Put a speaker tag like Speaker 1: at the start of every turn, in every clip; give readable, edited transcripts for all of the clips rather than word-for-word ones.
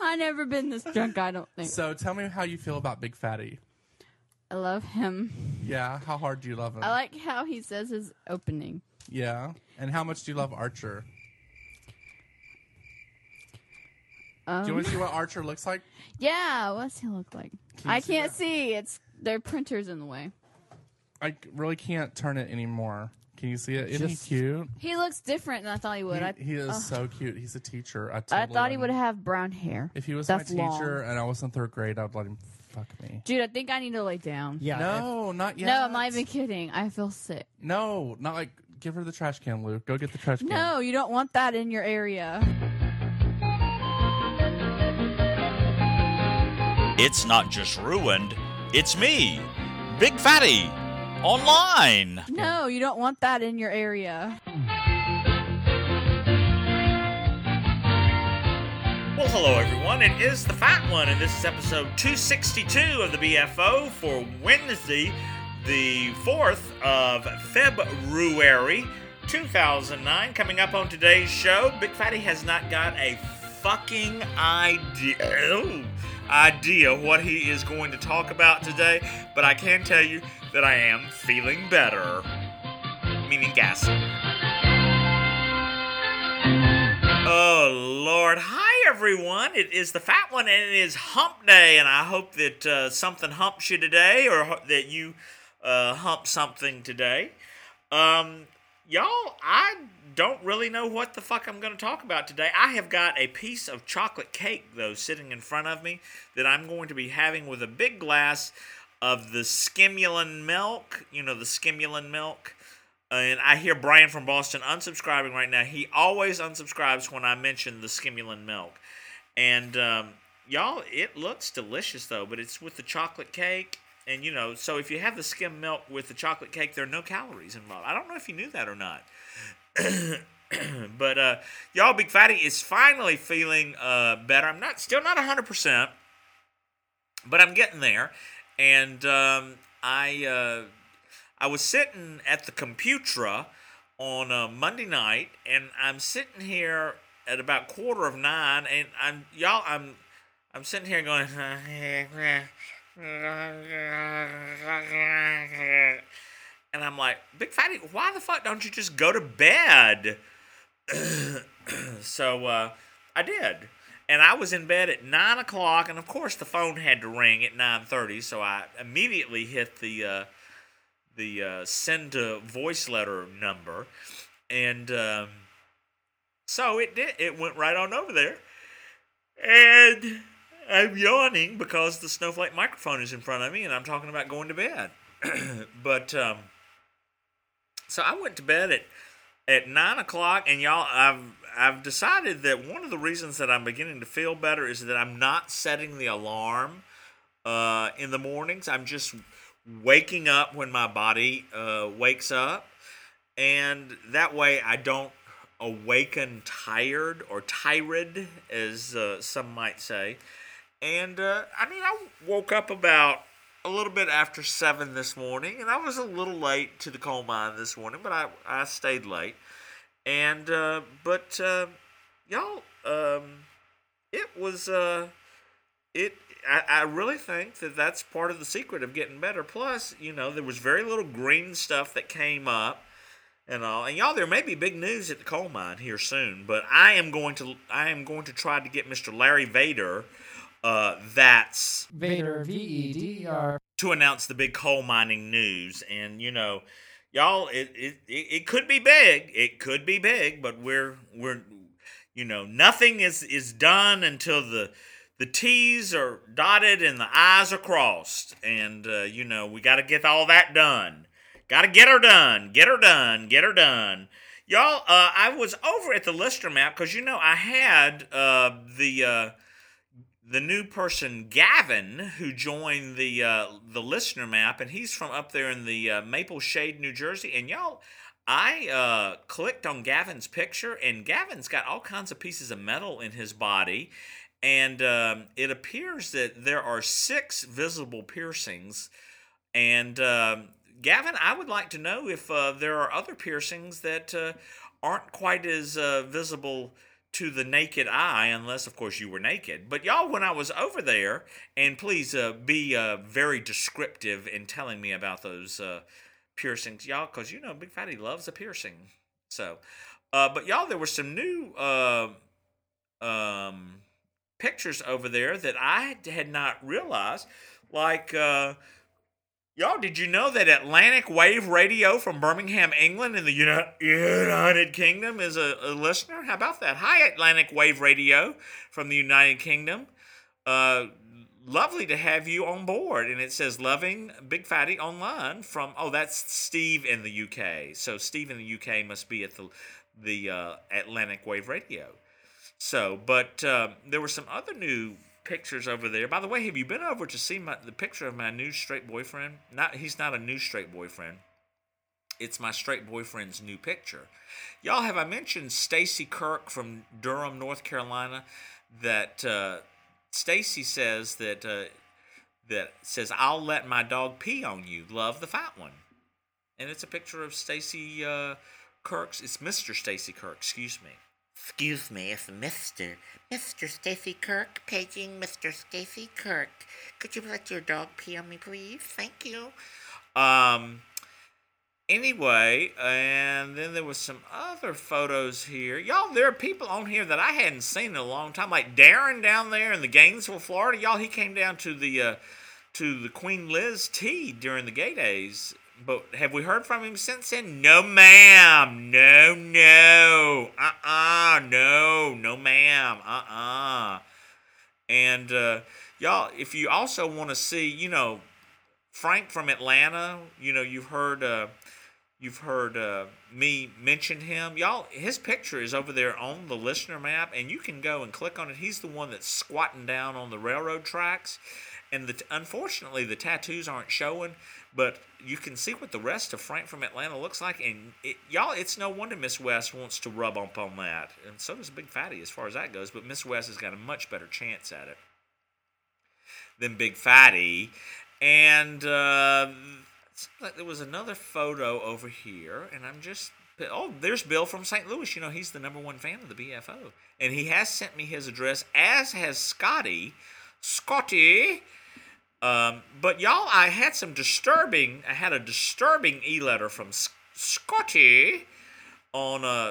Speaker 1: I never been this drunk, I don't think.
Speaker 2: So tell me how you feel about Big Fatty.
Speaker 1: I love him.
Speaker 2: Yeah, how hard do you love him?
Speaker 1: I like how he says his opening.
Speaker 2: Yeah, and how much do you love Archer? Do you want to see what Archer looks like?
Speaker 1: Yeah, what's he look like? I
Speaker 2: see
Speaker 1: can't
Speaker 2: that?
Speaker 1: see. Their printer's in the way.
Speaker 2: I really can't turn it anymore. Can you see it? Isn't he cute?
Speaker 1: He looks different than I thought he would.
Speaker 2: He is so cute. He's a teacher.
Speaker 1: I thought he would have brown hair.
Speaker 2: If he was
Speaker 1: That's
Speaker 2: my teacher
Speaker 1: long.
Speaker 2: and I was in third grade, I'd let him fuck me.
Speaker 1: Dude, I think I need to lay down.
Speaker 3: Yeah.
Speaker 2: No, not yet.
Speaker 1: No, I'm not even kidding. I feel sick.
Speaker 2: No, not like, give her the trash can, Luke. Go get the trash can.
Speaker 1: No, you don't want that in your area.
Speaker 4: It's not just ruined, it's me, Big Fatty, online.
Speaker 1: No, you don't want that in your area.
Speaker 4: Well, hello everyone, it is the Fat One, and this is episode 262 of the BFO for Wednesday, the 4th of February, 2009. Coming up on today's show, Big Fatty has not got a fucking idea what he is going to talk about today, but I can tell you that I am feeling better, meaning gassy. Oh, Lord. Hi, everyone. It is the Fat One, and it is hump day, and I hope that something humps you today, or that you hump something today. Y'all, I don't really know what the fuck I'm going to talk about today. I have got a piece of chocolate cake, though, sitting in front of me that I'm going to be having with a big glass of the Skimmulin milk. You know, the Skimmulin milk. And I hear Brian from Boston unsubscribing right now. He always unsubscribes when I mention the Skimmulin milk. And, y'all, it looks delicious, though, but it's with the chocolate cake. And, you know, so if you have the skim milk with the chocolate cake, there are no calories involved. I don't know if you knew that or not. But, y'all, Big Fatty is finally feeling better. I'm still not 100%, but I'm getting there. And I was sitting at the computer on Monday night, and I'm sitting here at about 8:45, and I'm sitting here going, and I'm like, Big Fatty, why the fuck don't you just go to bed? So I did. And I was in bed at 9 o'clock, and of course the phone had to ring at 9:30, so I immediately hit the send to voice letter number, and so it did. It went right on over there, and I'm yawning because the Snowflake microphone is in front of me, and I'm talking about going to bed. But so I went to bed at 9 o'clock, and y'all, I've decided that one of the reasons that I'm beginning to feel better is that I'm not setting the alarm in the mornings. I'm just waking up when my body wakes up, and that way I don't awaken tired or tired, as some might say. And I woke up about a little bit after 7 this morning, and I was a little late to the coal mine this morning, but I stayed late. And but y'all, it was I really think that that's part of the secret of getting better. Plus, you know, there was very little green stuff that came up and all. And y'all, there may be big news at the coal mine here soon, but I am going to try to get Mr. Larry Vader, that's
Speaker 3: Vader, VEDR,
Speaker 4: to announce the big coal mining news. And you know, y'all, it could be big. It could be big, but we're you know, nothing is done until the T's are dotted and the I's are crossed. And, you know, we got to get all that done. Got to get her done. Get her done. Get her done. Y'all, I was over at the Lister Map because, you know, I had the new person, Gavin, who joined the Listener Map, and he's from up there in the Maple Shade, New Jersey. And, y'all, I clicked on Gavin's picture, and Gavin's got all kinds of pieces of metal in his body. And it appears that there are 6 visible piercings. And Gavin, I would like to know if there are other piercings that aren't quite as visible to the naked eye, unless, of course, you were naked. But y'all, when I was over there, and please be very descriptive in telling me about those piercings, y'all, because, you know, Big Fatty loves a piercing. So, but y'all, there were some new pictures over there that I had not realized. Like, y'all, did you know that Atlantic Wave Radio from Birmingham, England, in the United Kingdom is a listener? How about that? Hi, Atlantic Wave Radio from the United Kingdom. Lovely to have you on board. And it says, loving Big Fatty online from, that's Steve in the UK. So Steve in the UK must be at the Atlantic Wave Radio. So, but there were some other new pictures over there. By the way, have you been over to see the picture of my new straight boyfriend? He's not a new straight boyfriend. It's my straight boyfriend's new picture. Y'all, have I mentioned Stacy Kirk from Durham, North Carolina? That Stacy says that says, I'll let my dog pee on you. Love the fat one. And it's a picture of Stacy Kirk's. It's Mr. Stacy Kirk. Excuse me.
Speaker 5: Excuse me, it's Mr. Stacy Kirk, paging Mr. Stacy Kirk. Could you let your dog pee on me, please? Thank you.
Speaker 4: Anyway, and then there was some other photos here. Y'all, there are people on here that I hadn't seen in a long time. Like Darren down there in the Gainesville, Florida. Y'all, he came down to the Queen Liz tea during the gay days. But have we heard from him since then? No, ma'am. No, no. No, ma'am. And, y'all, if you also want to see, you know, Frank from Atlanta, you know, you've heard me mention him. Y'all, his picture is over there on the listener map, and you can go and click on it. He's the one that's squatting down on the railroad tracks. And unfortunately, the tattoos aren't showing, but you can see what the rest of Frank from Atlanta looks like. And y'all, it's no wonder Miss West wants to rub up on that. And so does Big Fatty as far as that goes. But Miss West has got a much better chance at it than Big Fatty. And there was another photo over here. And I'm just... there's Bill from St. Louis. You know, he's the number one fan of the BFO. And he has sent me his address, as has Scotty. But y'all, I had a disturbing e-letter from Scotty on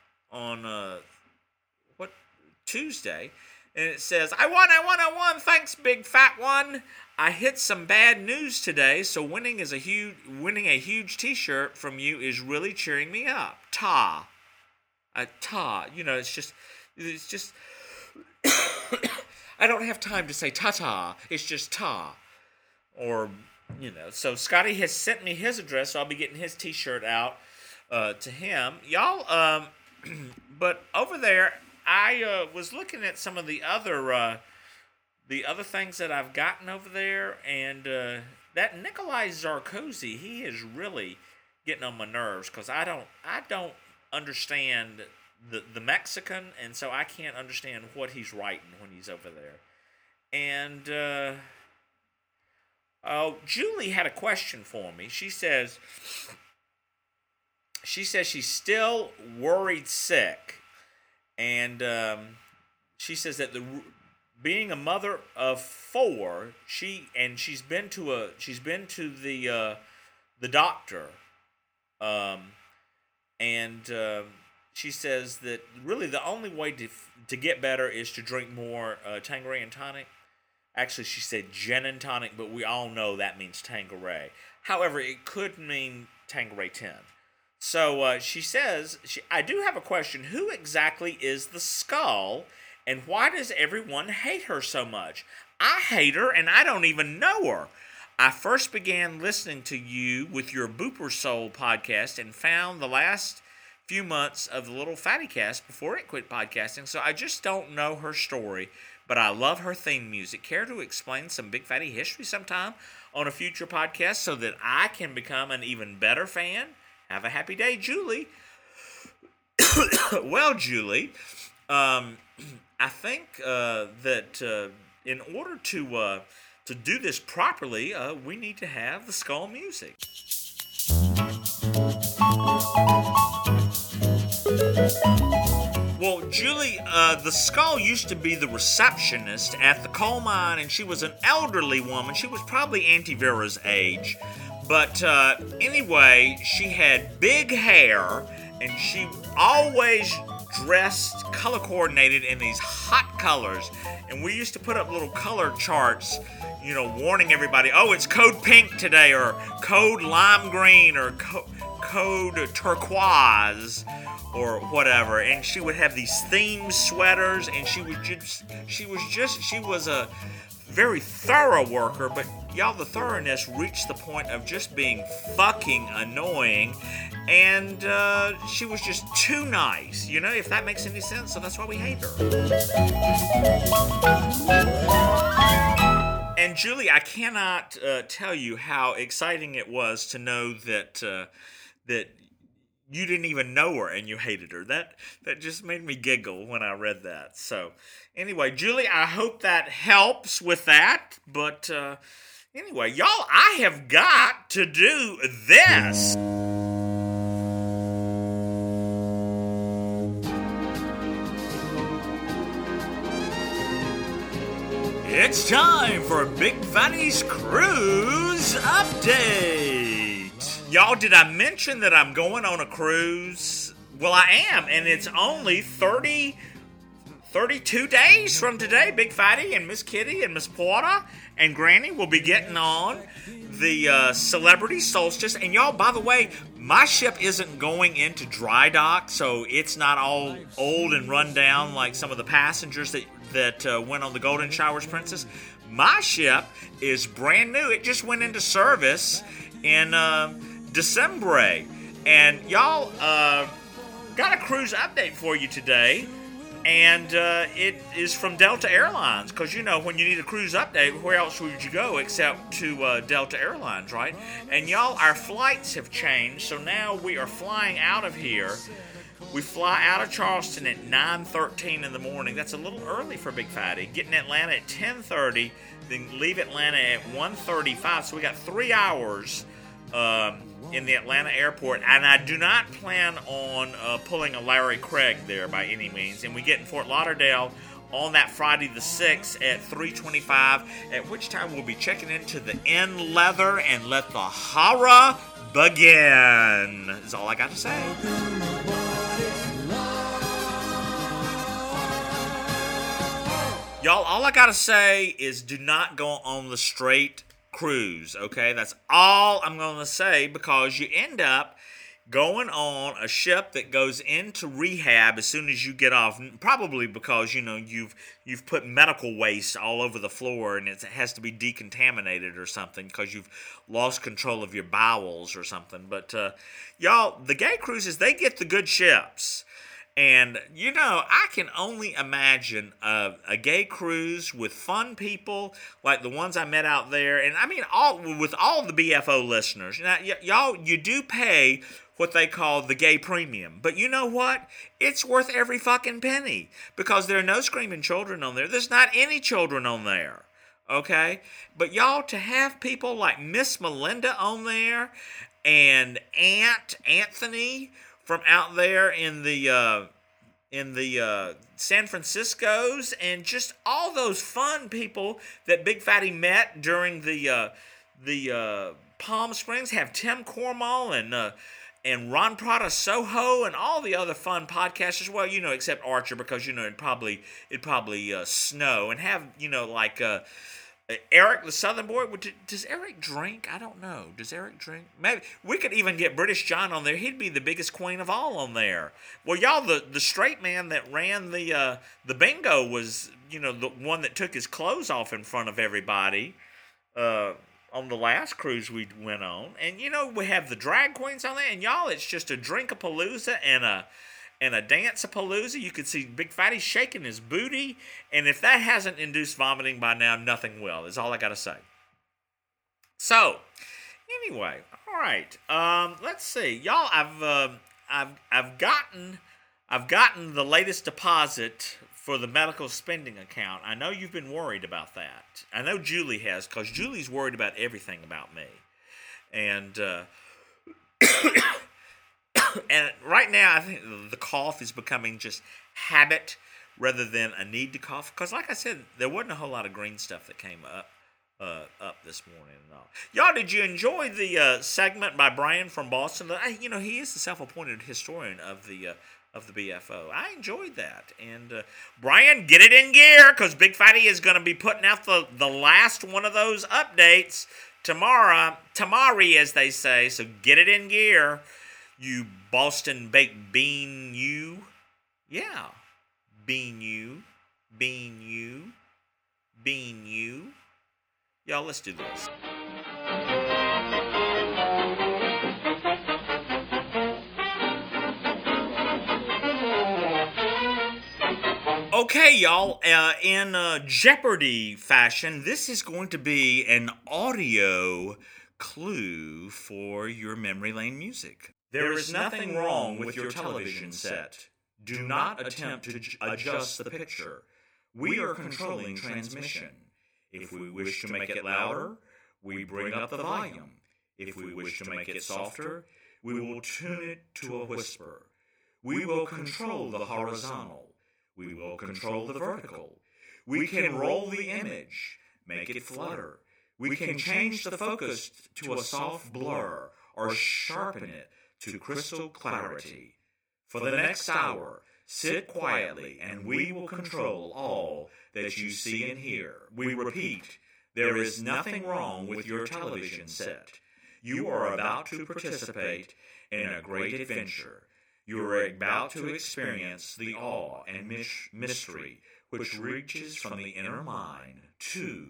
Speaker 4: Tuesday, and it says, I won, thanks big fat one. I hit some bad news today, so winning a huge t-shirt from you is really cheering me up. Ta, you know, it's just I don't have time to say ta-ta. It's just ta. Or, you know. So Scotty has sent me his address, so I'll be getting his t-shirt out to him. Y'all, but over there, I was looking at some of the other things that I've gotten over there, and that Nikolai Zarkozy, he is really getting on my nerves, because I don't understand the Mexican, and so I can't understand what he's writing when he's over there. And Julie had a question for me. She says she's still worried sick, and she says that being a mother of 4, she's been to the doctor, and she says that really the only way to get better is to drink more Tanqueray and tonic. Actually, she said gin and tonic, but we all know that means Tanqueray. However, it could mean Tanqueray 10. So she says, I do have a question. Who exactly is the Skull, and why does everyone hate her so much? I hate her, and I don't even know her. I first began listening to you with your Booper Soul podcast and found the last few months of the Little Fatty Cast before it quit podcasting, so I just don't know her story, but I love her theme music. Care to explain some Big Fatty history sometime on a future podcast so that I can become an even better fan? Have a happy day, Julie. Well, Julie, I think that in order to do this properly, we need to have the Skull music. Well, Julie, the Skull used to be the receptionist at the coal mine, and she was an elderly woman. She was probably Auntie Vera's age. But anyway, she had big hair, and she always dressed color coordinated in these hot colors. And we used to put up little color charts, you know, warning everybody, oh, it's code pink today, or code lime green, or code turquoise, or whatever. And she would have these themed sweaters, and she was a very thorough worker, but y'all, the thoroughness reached the point of just being fucking annoying, and she was just too nice, you know, if that makes any sense. So that's why we hate her. And Julie, I cannot tell you how exciting it was to know that that you didn't even know her and you hated her. That just made me giggle when I read that. So anyway, Julie, I hope that helps with that. But anyway, y'all, I have got to do this. It's time for Big Fatty's Cruise Update. Y'all, did I mention that I'm going on a cruise? Well, I am, and it's only 32 days from today. Big Fatty and Miss Kitty and Miss Porter and Granny will be getting on the Celebrity Solstice. And y'all, by the way, my ship isn't going into dry dock, so it's not all old and run down like some of the passengers that went on the Golden Showers Princess. My ship is brand new. It just went into service in December. And y'all, got a cruise update for you today. And it is from Delta Airlines, because, you know, when you need a cruise update, where else would you go except to Delta Airlines, right? And y'all, our flights have changed, so now we are flying out of here. We fly out of Charleston at 9:13 in the morning. That's a little early for Big Fatty. Get in Atlanta at 10:30, then leave Atlanta at 1:35. So we got 3 hours in the Atlanta airport, and I do not plan on pulling a Larry Craig there by any means. And we get in Fort Lauderdale on that Friday the 6th at 3:25, at which time we'll be checking into the Inn Leather and let the horror begin. Is all I got to say. Y'all, all I got to say is do not go on the straight cruise, okay? That's all I'm going to say, because you end up going on a ship that goes into rehab as soon as you get off, probably because, you know, you've put medical waste all over the floor and it has to be decontaminated or something because you've lost control of your bowels or something. But y'all, the gay cruises, they get the good ships. And, you know, I can only imagine a gay cruise with fun people like the ones I met out there. And, I mean, with all the BFO listeners. Now, y'all, you do pay what they call the gay premium. But you know what? It's worth every fucking penny, because there are no screaming children on there. There's not any children on there. Okay? But, y'all, to have people like Miss Melinda on there and Anthony from out there in the San Franciscos, and just all those fun people that Big Fatty met during the Palm Springs, have Tim Cormall and Ron Prada Soho and all the other fun podcasters. Well, you know, except Archer, because, you know, it'd probably snow, and have, you know, like Eric the Southern Boy. Does Eric drink? I don't know. Does Eric drink? Maybe we could even get British John on there. He'd be the biggest queen of all on there. Well, y'all, the straight man that ran the bingo was, you know, the one that took his clothes off in front of everybody on the last cruise we went on. And, you know, we have the drag queens on there. And, y'all, it's just a drink-a-palooza and a dance-a-palooza. You could see Big Fatty shaking his booty, and if that hasn't induced vomiting by now, nothing will, is all I gotta say. So, anyway, all right. Let's see, y'all. I've gotten the latest deposit for the medical spending account. I know you've been worried about that. I know Julie has, because Julie's worried about everything about me, and And right now, I think the cough is becoming just habit rather than a need to cough. Because, like I said, there wasn't a whole lot of green stuff that came up this morning and all. Y'all, did you enjoy the segment by Brian from Boston? You know, he is the self-appointed historian of the BFO. I enjoyed that. And Brian, get it in gear, because Big Fatty is going to be putting out the last one of those updates tomorrow, as they say. So get it in gear, you Boston baked bean you. Yeah, bean you. Y'all, let's do this. Okay, y'all, in Jeopardy fashion, this is going to be an audio clue for your memory lane music. There is nothing wrong with your television set. Do not attempt to adjust the picture. We are controlling transmission. If we wish to make it louder, we bring up the volume. If we wish to make it softer, we will tune it to a whisper. We will control the horizontal. We will control the vertical. We can roll the image, make it flutter. We can change the focus to a soft blur or sharpen it to crystal clarity. For the next hour, sit quietly and we will control all that you see and hear. We repeat, there is nothing wrong with your television set. You are about to participate in a great adventure. You are about to experience the awe and mystery which reaches from the inner mind to...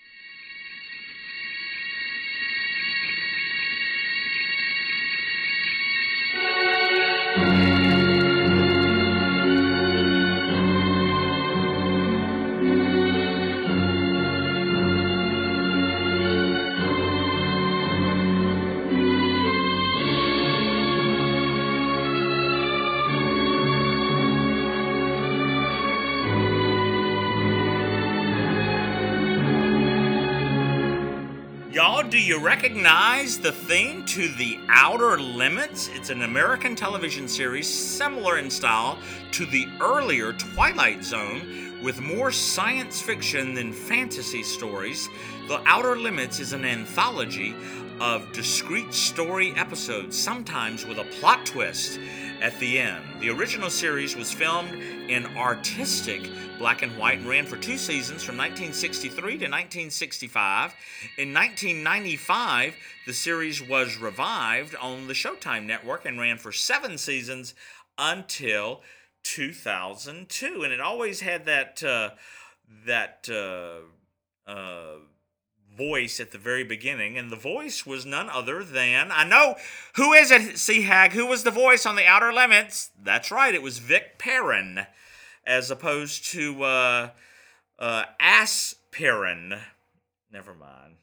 Speaker 4: Y'all, do you recognize the theme to The Outer Limits? It's an American television series similar in style to the earlier Twilight Zone, with more science fiction than fantasy stories. The Outer Limits is an anthology of discrete story episodes, sometimes with a plot twist at the end. The original series was filmed in artistic black and white and ran for 2 seasons from 1963 to 1965. In 1995, the series was revived on the Showtime network and ran for 7 seasons until 2002. And it always had that voice at the very beginning, and the voice was none other than, I know, who is it, C-Hag? Who was the voice on The Outer Limits? That's right, it was Vic Perrin, as opposed to Aspirin. Never mind.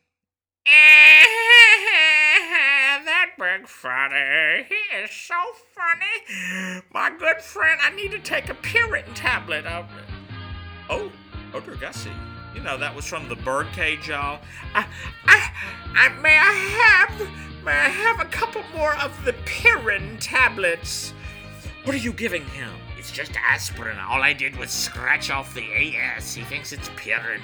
Speaker 4: That Big Fatty, he is so funny. My good friend, I need to take a Puritan tablet. Oh, dear Gussie. You know, that was from the Birdcage, y'all. May I have a couple more of the Pyrrhin tablets? What are you giving him?
Speaker 5: It's just aspirin. All I did was scratch off the AS. He thinks it's Pyrrhin.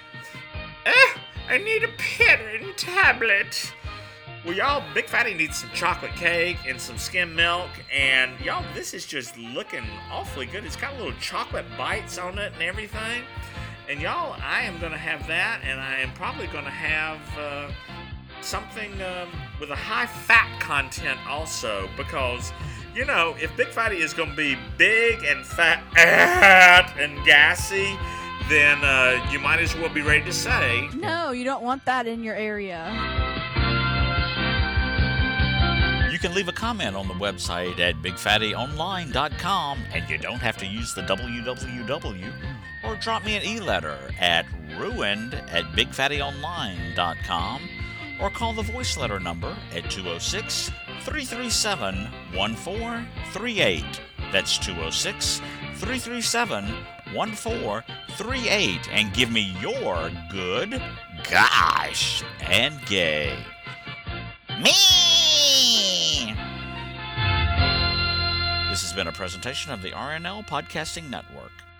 Speaker 4: I need a Pyrrhin tablet. Well, y'all, Big Fatty needs some chocolate cake and some skim milk. And, y'all, this is just looking awfully good. It's got little chocolate bites on it and everything. And y'all, I am going to have that, and I am probably going to have something with a high fat content also, because, you know, if Big Fatty is going to be big and fat and gassy, then you might as well be ready to say...
Speaker 1: No, you don't want that in your area.
Speaker 6: You can leave a comment on the website at bigfattyonline.com, and you don't have to use the www. Or drop me an e-letter at ruined@bigfattyonline.com, or call the voice letter number at 206-337-1438. That's 206-337-1438, and give me your good, gosh, and gay. Me! has been a presentation of the RNL Podcasting Network.